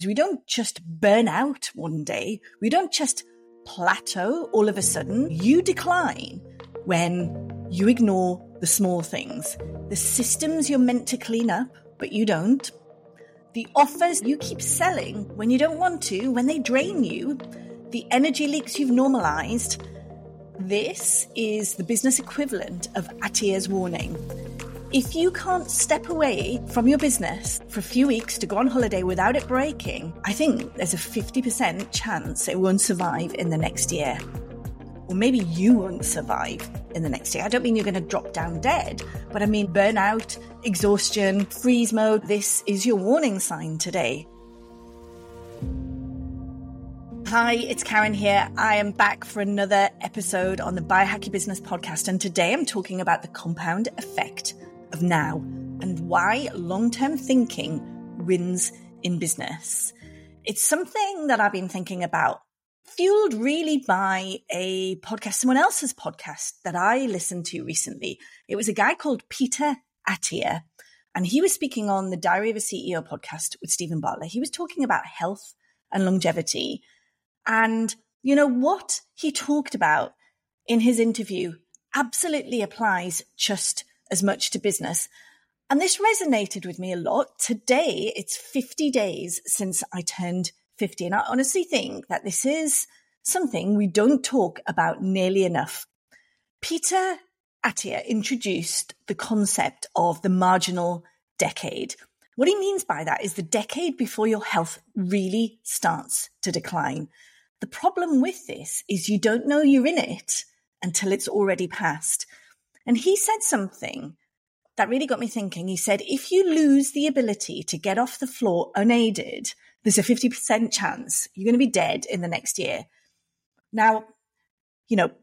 We don't just burn out one day. We don't just plateau all of a sudden. You decline when you ignore the small things, the systems you're meant to clean up, but you don't, the offers you keep selling when you don't want to, when they drain you, the energy leaks you've normalized. This is the business equivalent of Atiyah's warning. If you can't step away from your business for a few weeks to go on holiday without it breaking, I think there's a 50% chance it won't survive in the next year. Or maybe you won't survive in the next year. I don't mean you're going to drop down dead, but I mean burnout, exhaustion, freeze mode. This is your warning sign today. Hi, it's Karen here. I am back for another episode on the Biohack Your Business podcast. And today I'm talking about the compound effect of now and why long-term thinking wins in business. It's something that I've been thinking about, fueled really by a podcast, someone else's podcast that I listened to recently. It was a guy called Peter Attia, and he was speaking on the Diary of a CEO podcast with Stephen Bartlett. He was talking about health and longevity. And you know what he talked about in his interview absolutely applies just as much to business. And this resonated with me a lot. Today, it's 50 days since I turned 50. And I honestly think that this is something we don't talk about nearly enough. Peter Attia introduced the concept of the marginal decade. What he means by that is the decade before your health really starts to decline. The problem with this is you don't know you're in it until it's already passed. And he said something that really got me thinking. He said, if you lose the ability to get off the floor unaided, there's a 50% chance you're going to be dead in the next year. Now, you know,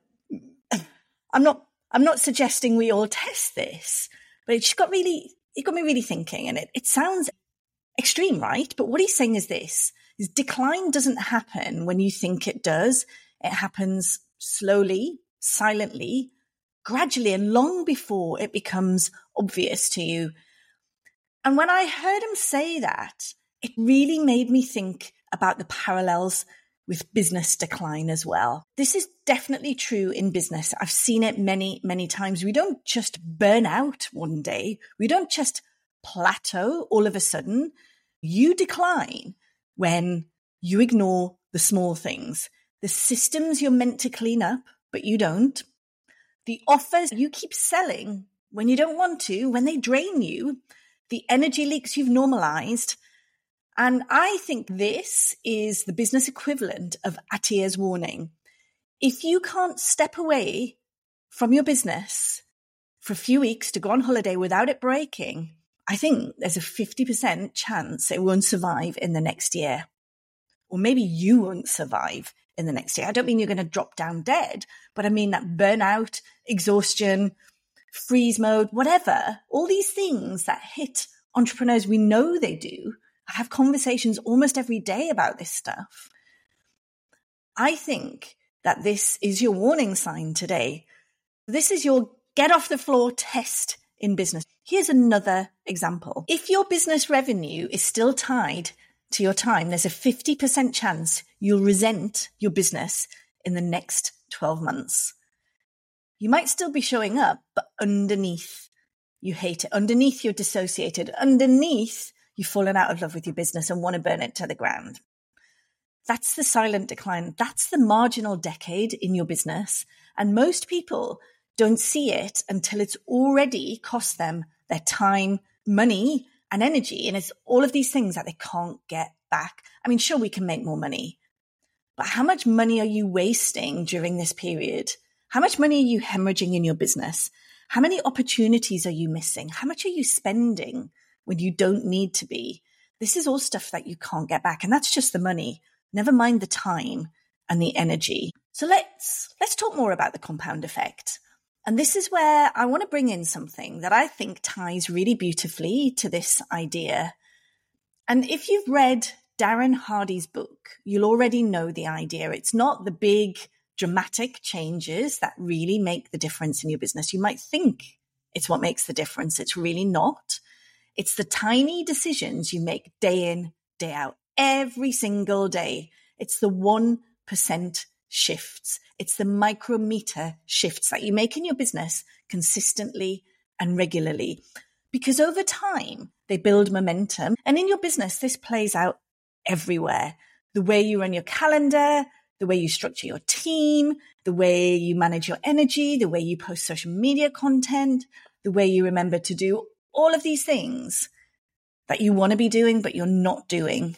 I'm not suggesting we all test this, but it got me really thinking, and it sounds extreme, right? But what he's saying is this, is decline doesn't happen when you think it does. It happens slowly, silently, gradually, and long before it becomes obvious to you. And when I heard him say that, it really made me think about the parallels with business decline as well. This is definitely true in business. I've seen it many, many times. We don't just burn out one day. We don't just plateau all of a sudden. You decline when you ignore the small things, the systems you're meant to clean up, but you don't, the offers you keep selling when you don't want to, when they drain you, the energy leaks you've normalized. And I think this is the business equivalent of Atiyah's warning. If you can't step away from your business for a few weeks to go on holiday without it breaking, I think there's a 50% chance it won't survive in the next year. Or maybe you won't survive in the next year. I don't mean you're going to drop down dead, but I mean that burnout, exhaustion, freeze mode, whatever, all these things that hit entrepreneurs, we know they do. I have conversations almost every day about this stuff. I think that this is your warning sign today. This is your get off the floor test in business. Here's another example. If your business revenue is still tied to your time, there's a 50% chance you'll resent your business in the next 12 months. You might still be showing up, but underneath, you hate it. Underneath, you're dissociated. Underneath, you've fallen out of love with your business and want to burn it to the ground. That's the silent decline. That's the marginal decade in your business. And most people don't see it until it's already cost them their time, money, and energy. And it's all of these things that they can't get back. I mean, sure, we can make more money, but how much money are you wasting during this period? How much money are you hemorrhaging in your business? How many opportunities are you missing? How much are you spending when you don't need to be? This is all stuff that you can't get back. And that's just the money. Never mind the time and the energy. So let's talk more about the compound effect. And this is where I want to bring in something that I think ties really beautifully to this idea. And if you've read Darren Hardy's book, you'll already know the idea. It's not the big dramatic changes that really make the difference in your business. You might think it's what makes the difference. It's really not. It's the tiny decisions you make day in, day out, every single day. It's the 1% shifts. It's the micrometer shifts that you make in your business consistently and regularly. Because over time, they build momentum. And in your business, this plays out everywhere. The way you run your calendar, the way you structure your team, the way you manage your energy, the way you post social media content, the way you remember to do all of these things that you want to be doing, but you're not doing.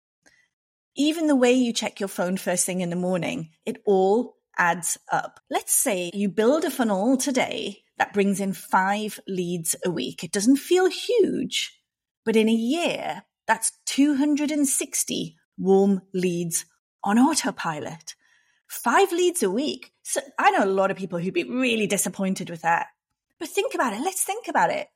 Even the way you check your phone first thing in the morning, it all adds up. Let's say you build a funnel today that brings in 5 leads a week. It doesn't feel huge, but in a year, that's 260 warm leads on autopilot. 5 leads a week. So I know a lot of people who'd be really disappointed with that. But think about it. Let's think about it.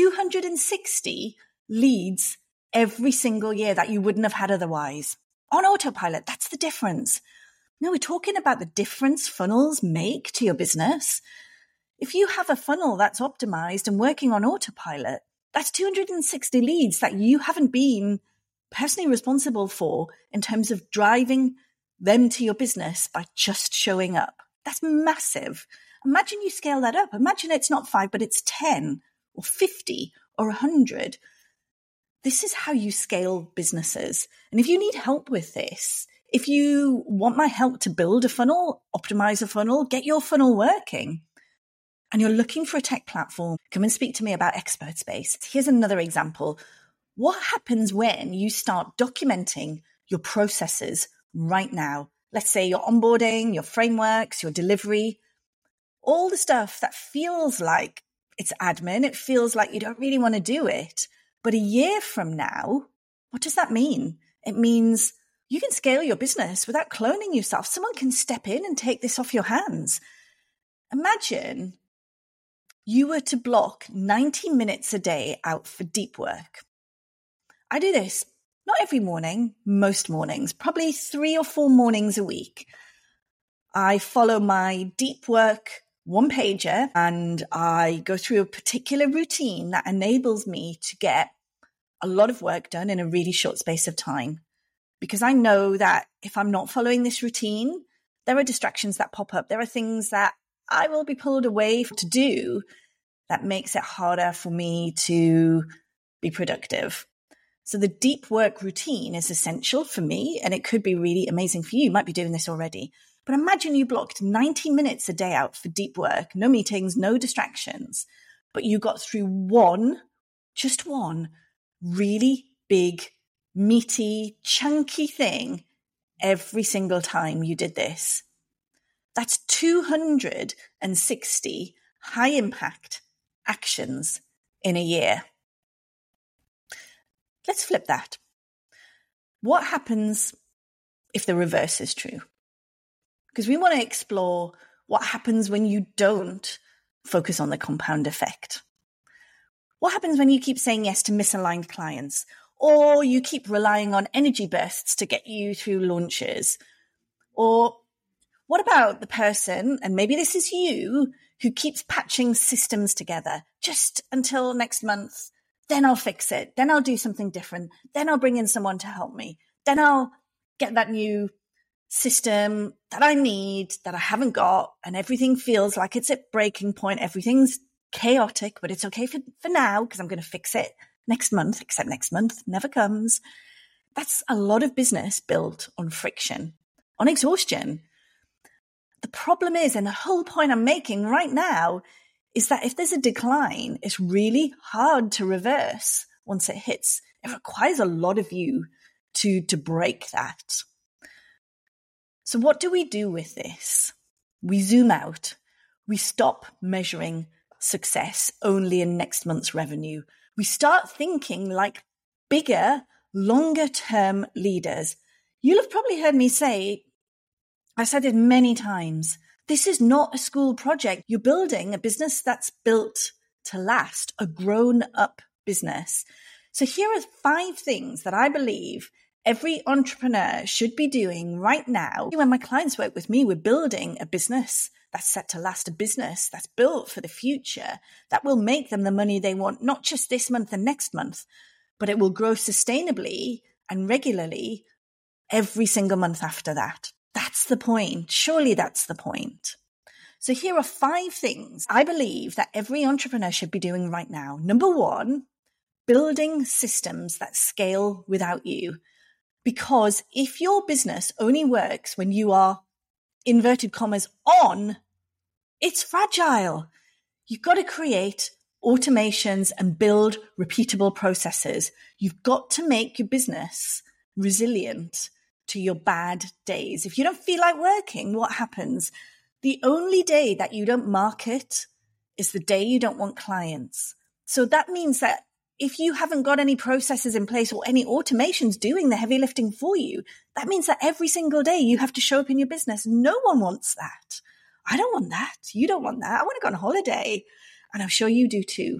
260 leads every single year that you wouldn't have had otherwise. On autopilot, that's the difference. No, we're talking about the difference funnels make to your business. If you have a funnel that's optimized and working on autopilot, that's 260 leads that you haven't been personally responsible for in terms of driving them to your business by just showing up. That's massive. Imagine you scale that up. Imagine it's not 5, but it's 10 or 50 or 100. This is how you scale businesses. And if you need help with this, if you want my help to build a funnel, optimize a funnel, get your funnel working, and you're looking for a tech platform, come and speak to me about ExpertSpace. Here's another example. What happens when you start documenting your processes right now? Let's say your onboarding, your frameworks, your delivery, all the stuff that feels like it's admin. It feels like you don't really want to do it. But a year from now, what does that mean? It means you can scale your business without cloning yourself. Someone can step in and take this off your hands. Imagine you were to block 90 minutes a day out for deep work. I do this not every morning, most mornings, probably 3 or 4 mornings a week. I follow my deep work one-pager and I go through a particular routine that enables me to get a lot of work done in a really short space of time. Because I know that if I'm not following this routine, there are distractions that pop up. There are things that I will be pulled away to do that makes it harder for me to be productive. So the deep work routine is essential for me, and it could be really amazing for you. You might be doing this already. But imagine you blocked 90 minutes a day out for deep work, no meetings, no distractions, but you got through just one really big, meaty, chunky thing every single time you did this. That's 260 high impact actions in a year. Let's flip that. What happens if the reverse is true? Because we want to explore what happens when you don't focus on the compound effect. What happens when you keep saying yes to misaligned clients, or you keep relying on energy bursts to get you through launches? Or what about the person, and maybe this is you, who keeps patching systems together just until next month? Then I'll fix it. Then I'll do something different. Then I'll bring in someone to help me. Then I'll get that new system that I need, that I haven't got, and everything feels like it's at breaking point. Everything's chaotic, but it's okay for now because I'm going to fix it next month, except next month never comes. That's a lot of business built on friction, on exhaustion. The problem is, and the whole point I'm making right now, is that if there's a decline, it's really hard to reverse once it hits. It requires a lot of you to break that. So what do we do with this? We zoom out. We stop measuring success only in next month's revenue. We start thinking like bigger, longer-term leaders. You'll have probably heard me say, I've said it many times, this is not a school project. You're building a business that's built to last, a grown-up business. So here are 5 things that I believe every entrepreneur should be doing right now. When my clients work with me, we're building a business that's set to last, a business that's built for the future, that will make them the money they want, not just this month and next month, but it will grow sustainably and regularly every single month after that. That's the point. Surely that's the point. So here are 5 things I believe that every entrepreneur should be doing right now. Number 1, building systems that scale without you. Because if your business only works when you are, inverted commas, on, it's fragile. You've got to create automations and build repeatable processes. You've got to make your business resilient to your bad days. If you don't feel like working, what happens? The only day that you don't market is the day you don't want clients. So that means that if you haven't got any processes in place or any automations doing the heavy lifting for you, that means that every single day you have to show up in your business. No one wants that. I don't want that. You don't want that. I want to go on holiday. And I'm sure you do too.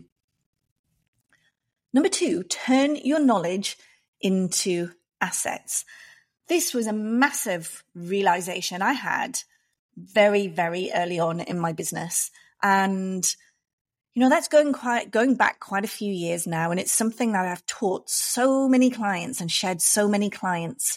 Number 2, turn your knowledge into assets. This was a massive realization I had very, very early on in my business. And that's going back quite a few years now. And it's something that I've taught so many clients and shared so many clients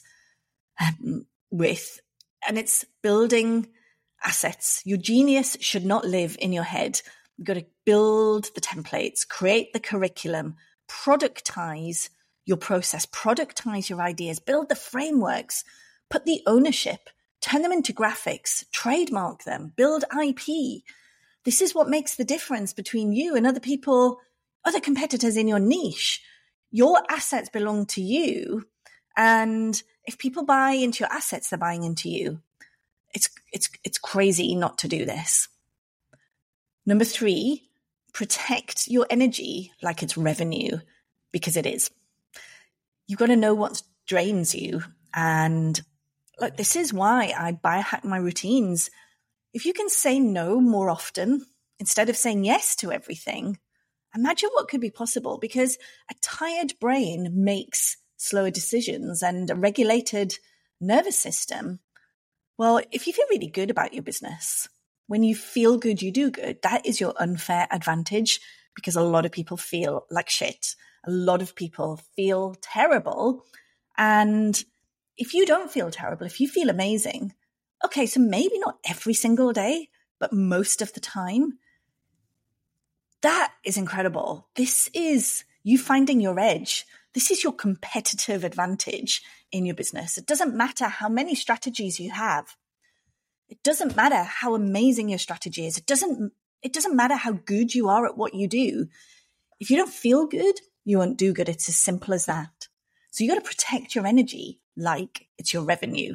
with. And it's building assets. Your genius should not live in your head. You've got to build the templates, create the curriculum, productize your process, productize your ideas, build the frameworks, put the ownership, turn them into graphics, trademark them, build IP. This is what makes the difference between you and other people, other competitors in your niche. Your assets belong to you. And if people buy into your assets, they're buying into you. It's crazy not to do this. Number 3, protect your energy like it's revenue, because it is. You've got to know what drains you. And look, this is why I biohack my routines. If you can say no more often instead of saying yes to everything, imagine what could be possible, because a tired brain makes slower decisions, and a regulated nervous system. Well, if you feel really good about your business, when you feel good, you do good. That is your unfair advantage, because a lot of people feel like shit. A lot of people feel terrible. And if you don't feel terrible, if you feel amazing, okay, so maybe not every single day, but most of the time, that is incredible. This is you finding your edge. This is your competitive advantage in your business. It doesn't matter how many strategies you have. It doesn't matter how amazing your strategy is. It doesn't matter how good you are at what you do. If you don't feel good, you won't do good. It's as simple as that. So you got to protect your energy like it's your revenue.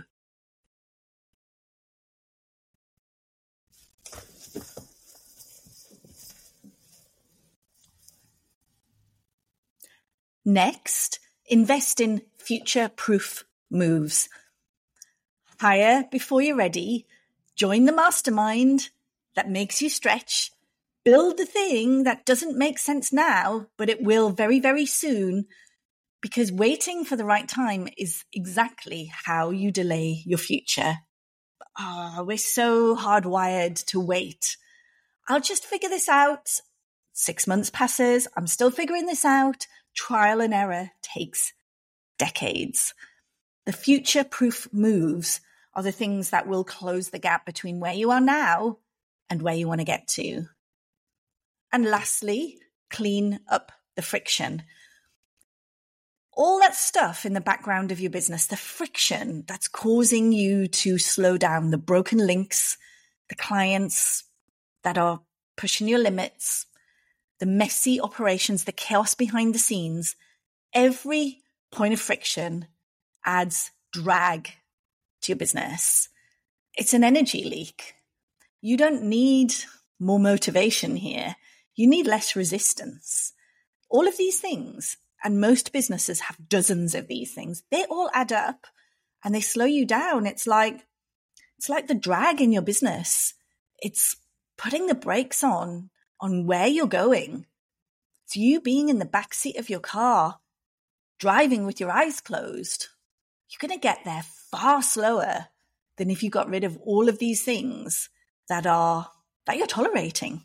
Next, invest in future-proof moves. Hire before you're ready. Join the mastermind that makes you stretch. Build the thing that doesn't make sense now, but it will very, very soon, because waiting for the right time is exactly how you delay your future. We're so hardwired to wait. I'll just figure this out. 6 months passes. I'm still figuring this out. Trial and error takes decades. The future-proof moves are the things that will close the gap between where you are now and where you want to get to. And lastly, clean up the friction. All that stuff in the background of your business, the friction that's causing you to slow down, the broken links, the clients that are pushing your limits, the messy operations, the chaos behind the scenes, every point of friction adds drag to your business. It's an energy leak. You don't need more motivation here. You need less resistance. All of these things, and most businesses have dozens of these things, they all add up and they slow you down. It's like the drag in your business. It's putting the brakes on where you're going. It's you being in the backseat of your car, driving with your eyes closed. You're going to get there far slower than if you got rid of all of these things that you're tolerating.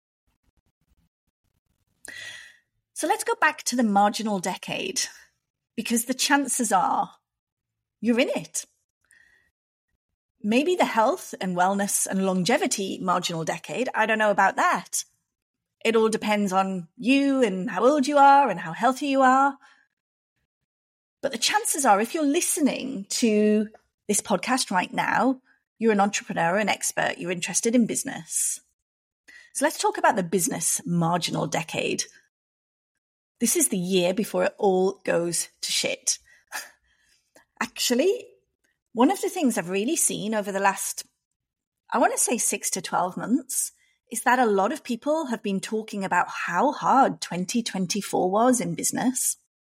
So let's go back to the marginal decade. because the chances are you're in it. Maybe the health and wellness and longevity marginal decade, I don't know about that. It all depends on you and how old you are and how healthy you are. But the chances are, if you're listening to this podcast right now, you're an entrepreneur, an expert, you're interested in business. So let's talk about the business marginal decade. This is the year before it all goes to shit. Actually, one of the things I've really seen over the last, I want to say 6 to 12 months, is that a lot of people have been talking about how hard 2024 was in business.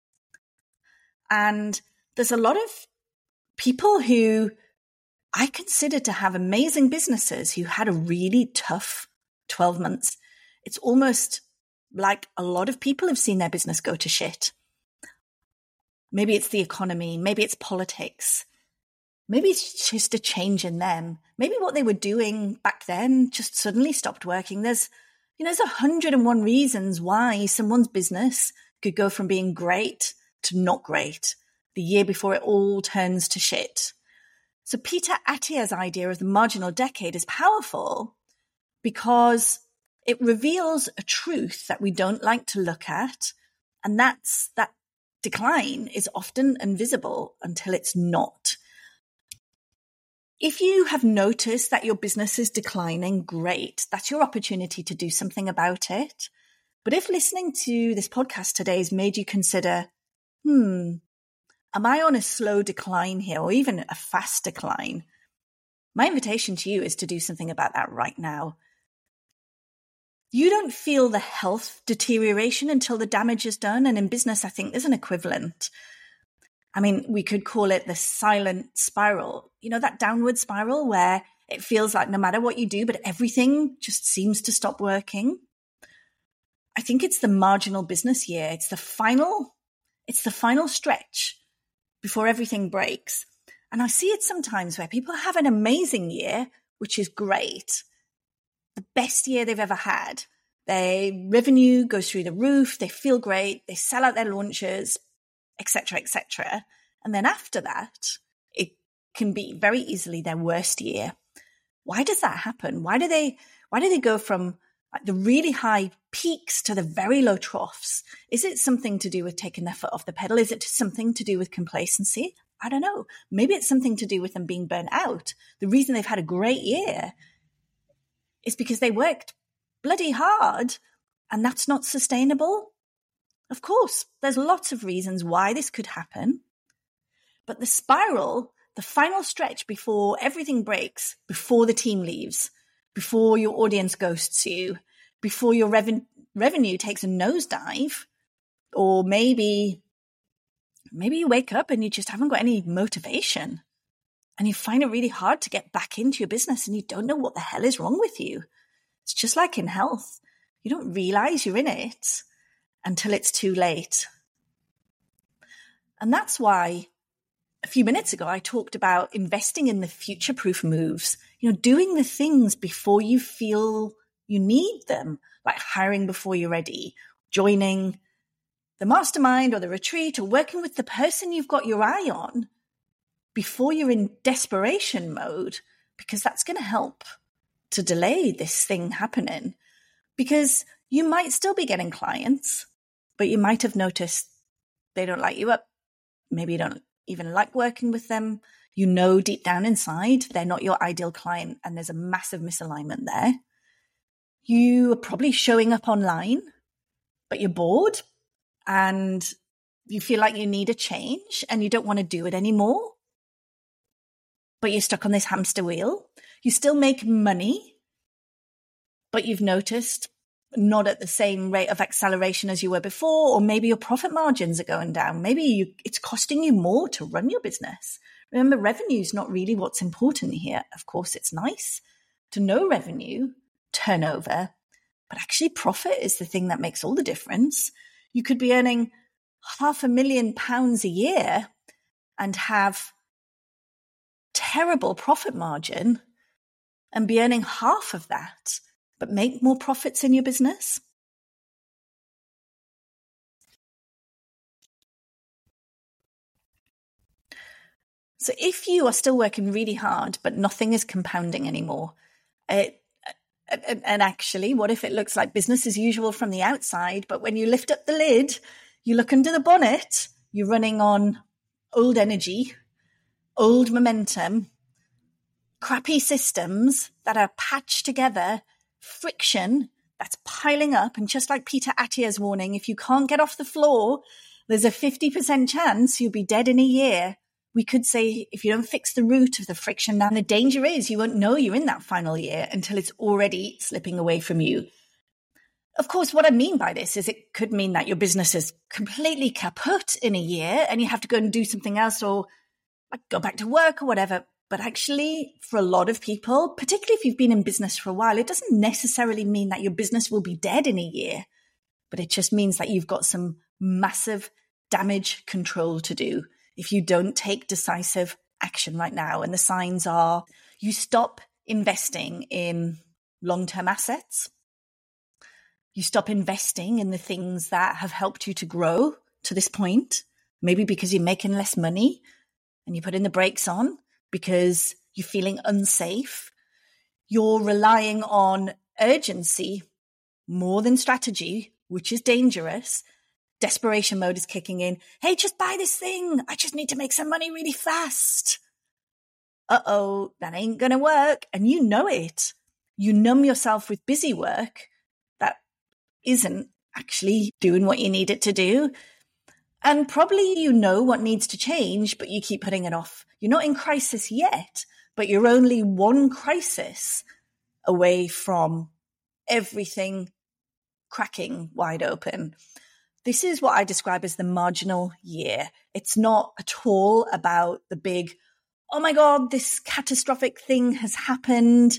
And there's a lot of people who I consider to have amazing businesses who had a really tough 12 months. It's almost like a lot of people have seen their business go to shit. Maybe it's the economy, maybe it's politics, maybe it's just a change in them. Maybe what they were doing back then just suddenly stopped working. There's 101 reasons why someone's business could go from being great to not great the year before it all turns to shit. So Peter Attia's idea of the marginal decade is powerful because it reveals a truth that we don't like to look at, and that's that decline is often invisible until it's not. If you have noticed that your business is declining, great. That's your opportunity to do something about it. But if listening to this podcast today has made you consider, am I on a slow decline here or even a fast decline? My invitation to you is to do something about that right now. You don't feel the health deterioration until the damage is done. And in business, I think there's an equivalent. I mean, we could call it the silent spiral, that downward spiral where it feels like no matter what you do, but everything just seems to stop working. I think it's the marginal business year. It's the final stretch before everything breaks. And I see it sometimes where people have an amazing year, which is great. The best year they've ever had. Their revenue goes through the roof. They feel great. They sell out their launches, etc., etc. And then after that, it can be very easily their worst year. Why does that happen? Why do they go from the really high peaks to the very low troughs? Is it something to do with taking their foot off the pedal? Is it something to do with complacency? I don't know. Maybe it's something to do with them being burnt out. The reason they've had a great year is because they worked bloody hard and that's not sustainable. Of course, there's lots of reasons why this could happen. But the spiral, the final stretch before everything breaks, before the team leaves, before your audience ghosts you, before your revenue takes a nosedive, or maybe you wake up and you just haven't got any motivation and you find it really hard to get back into your business and you don't know what the hell is wrong with you. It's just like in health. You don't realize you're in it until it's too late. And that's why a few minutes ago, I talked about investing in the future-proof moves, doing the things before you feel you need them, like hiring before you're ready, joining the mastermind or the retreat, or working with the person you've got your eye on before you're in desperation mode, because that's going to help to delay this thing happening. Because you might still be getting clients, but you might have noticed they don't light you up. Maybe you don't even like working with them. Deep down inside, they're not your ideal client, and there's a massive misalignment there. You are probably showing up online, but you're bored and you feel like you need a change and you don't want to do it anymore. But you're stuck on this hamster wheel. You still make money, but you've noticed not at the same rate of acceleration as you were before, or maybe your profit margins are going down. Maybe it's costing you more to run your business. Remember, revenue is not really what's important here. Of course, it's nice to know revenue, turnover, but actually profit is the thing that makes all the difference. You could be earning £500,000 a year and have terrible profit margin and be earning half of that, but make more profits in your business. So if you are still working really hard, but nothing is compounding anymore, and actually, what if it looks like business as usual from the outside, but when you lift up the lid, you look under the bonnet, you're running on old energy, old momentum, crappy systems that are patched together, friction that's piling up. And just like Peter Attia's warning, if you can't get off the floor, there's a 50% chance you'll be dead in a year. We could say if you don't fix the root of the friction, now the danger is you won't know you're in that final year until it's already slipping away from you. Of course, what I mean by this is it could mean that your business is completely kaput in a year and you have to go and do something else or go back to work or whatever. But actually, for a lot of people, particularly if you've been in business for a while, it doesn't necessarily mean that your business will be dead in a year, but it just means that you've got some massive damage control to do if you don't take decisive action right now. And the signs are you stop investing in long-term assets. You stop investing in the things that have helped you to grow to this point, maybe because you're making less money and you're putting the brakes on because you're feeling unsafe. You're relying on urgency more than strategy, which is dangerous. Desperation mode is kicking in. Hey, just buy this thing. I just need to make some money really fast. Uh-oh, that ain't going to work. And you know it. You numb yourself with busy work that isn't actually doing what you need it to do. And probably you know what needs to change, but you keep putting it off. You're not in crisis yet, but you're only one crisis away from everything cracking wide open. This is what I describe as the marginal year. It's not at all about the big, oh my God, this catastrophic thing has happened.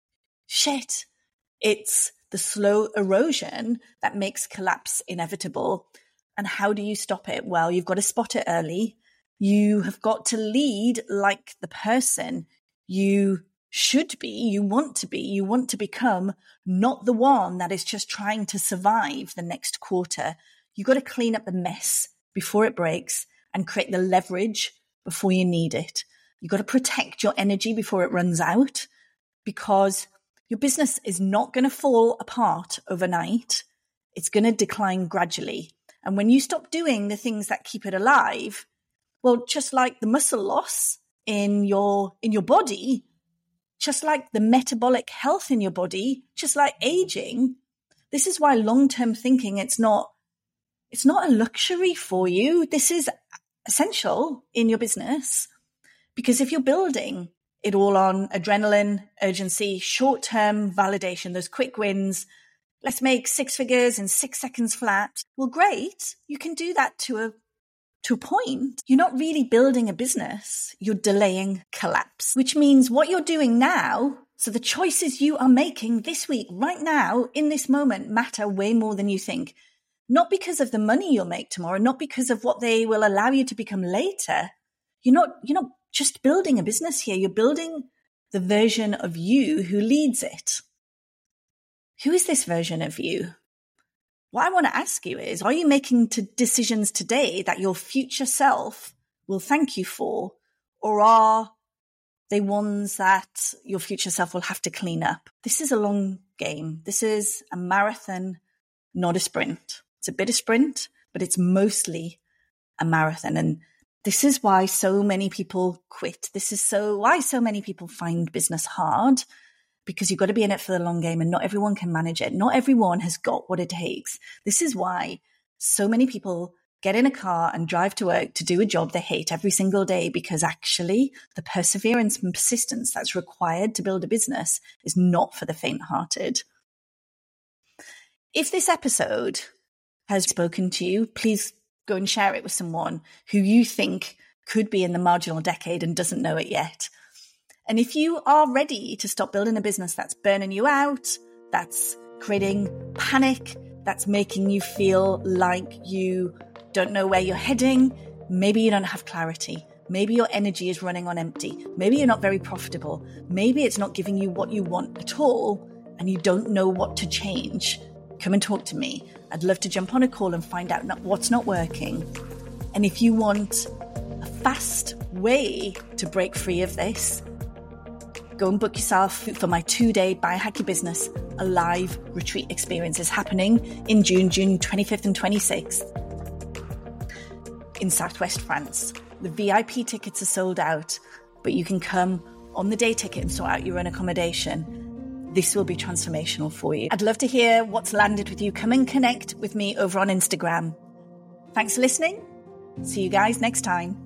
Shit. It's the slow erosion that makes collapse inevitable. And how do you stop it? Well, you've got to spot it early. You have got to lead like the person you should be, you want to be. You want to become not the one that is just trying to survive the next quarter. You've got to clean up the mess before it breaks and create the leverage before you need it. You've got to protect your energy before it runs out, because your business is not going to fall apart overnight. It's going to decline gradually. And when you stop doing the things that keep it alive, well, just like the muscle loss in your body, just like the metabolic health in your body, just like aging, this is why long-term thinking, it's not a luxury for you. This is essential in your business, because if you're building it all on adrenaline, urgency, short-term validation, those quick wins, let's make 6 figures in 6 seconds flat. Well, great. You can do that to a point. You're not really building a business. You're delaying collapse, which means what you're doing now, so the choices you are making this week, right now, in this moment, matter way more than you think. Not because of the money you'll make tomorrow, not because of what they will allow you to become later. You're not just building a business here. You're building the version of you who leads it. Who is this version of you? What I want to ask you is, are you making decisions today that your future self will thank you for? Or are they ones that your future self will have to clean up? This is a long game. This is a marathon, not a sprint. It's a bit of sprint, but it's mostly a marathon. And this is why so many people quit. This is why so many people find business hard, because you've got to be in it for the long game and not everyone can manage it. Not everyone has got what it takes. This is why so many people get in a car and drive to work to do a job they hate every single day, because actually the perseverance and persistence that's required to build a business is not for the faint-hearted. If this episode has spoken to you, please go and share it with someone who you think could be in the marginal decade and doesn't know it yet. And if you are ready to stop building a business that's burning you out, that's creating panic, that's making you feel like you don't know where you're heading, maybe you don't have clarity, maybe your energy is running on empty, maybe you're not very profitable, maybe it's not giving you what you want at all, and you don't know what to change, come and talk to me. I'd love to jump on a call and find out what's not working. And if you want a fast way to break free of this. Go and book yourself for my 2-day Biohack Your Business, a live retreat experience. Is happening in June 25th and 26th in Southwest France. The VIP tickets are sold out, but you can come on the day ticket and sort out your own accommodation. This will be transformational for you. I'd love to hear what's landed with you. Come and connect with me over on Instagram. Thanks for listening. See you guys next time.